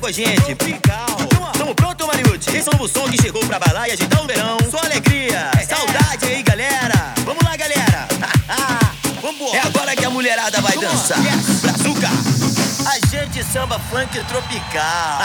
a gente. Tamo pronto, Mariucci? Esse é o novo som que chegou pra bailar e agitar o verão. Só alegria, saudade aí, galera. Vamos lá, galera. Vambora. É agora que a mulherada vai dançar. Brazuca. A gente samba funk tropical.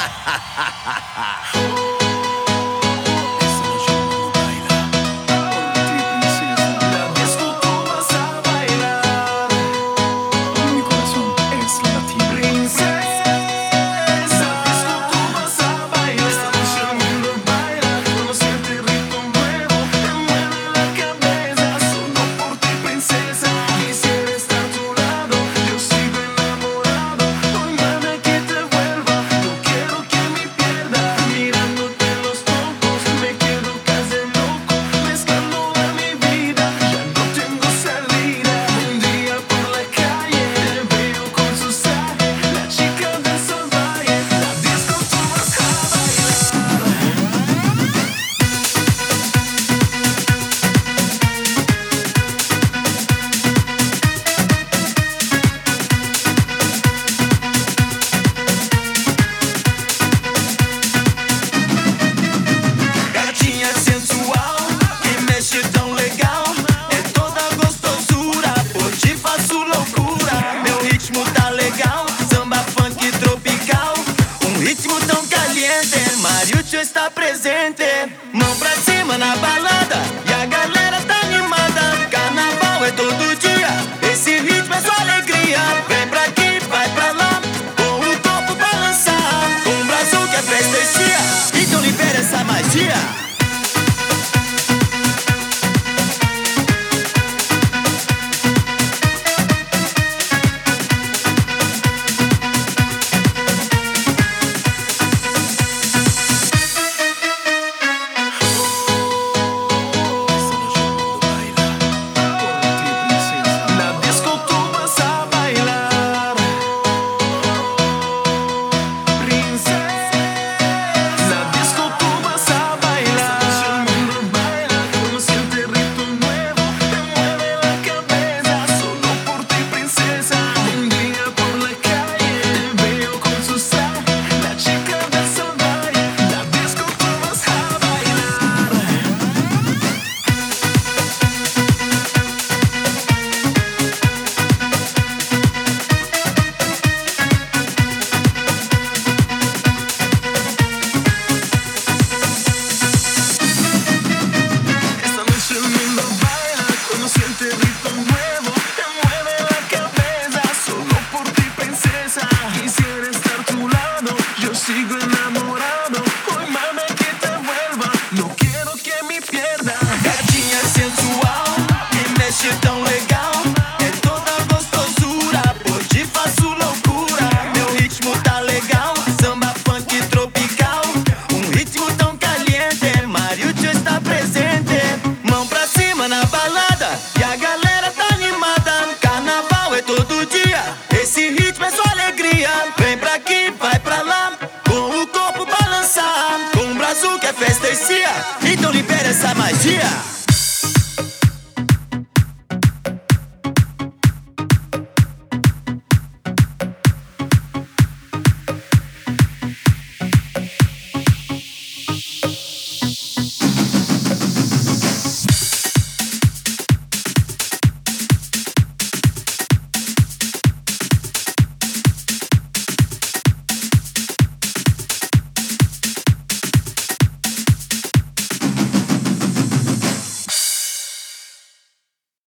Mariucci está presente, mão pra cima na balada.